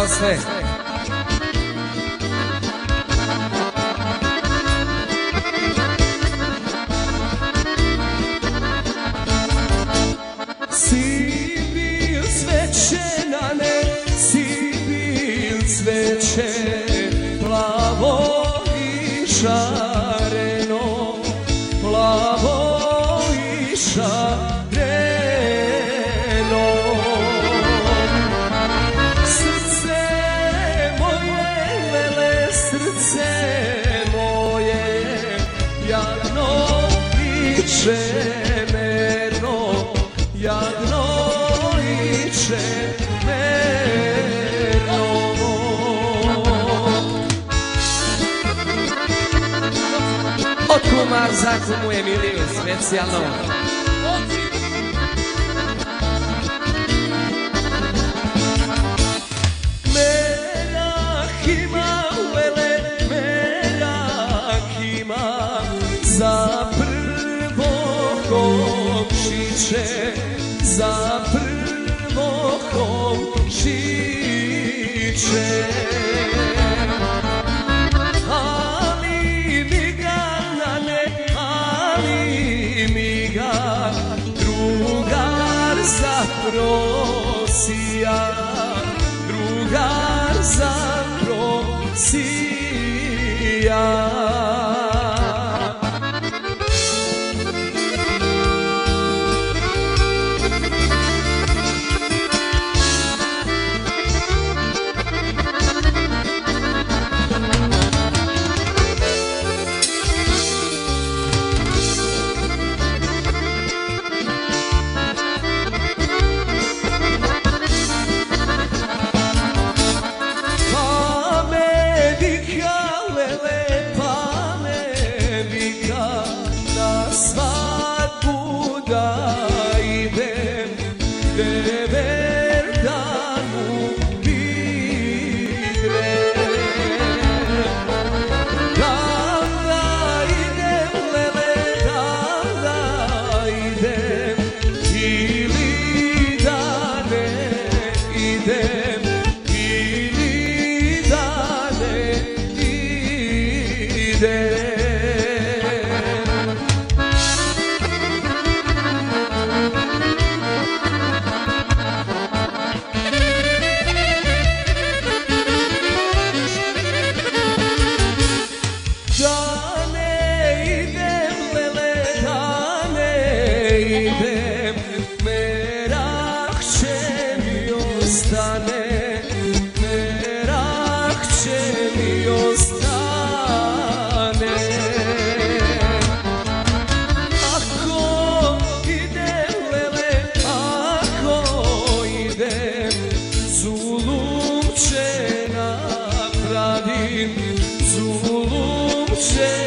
sve. Si bil cveće na ne, si bil cveće plavo i šareno, plavo i šareno. Srce moje, lele, srce moje, jadno i čemerno, jadno i čemerno. Od kuma za kumu Emiliju specijalno. Merak ima, lele, merak ima za prvo komšiće, za prvo komšiće. Ali mi ga na ne, ali mi ga drugar zaprosija, drugar zaprosija. Merak će mi ostane, merak će mi ostane. Ako idem, lele, ako idem, zulum će napravim, zulum će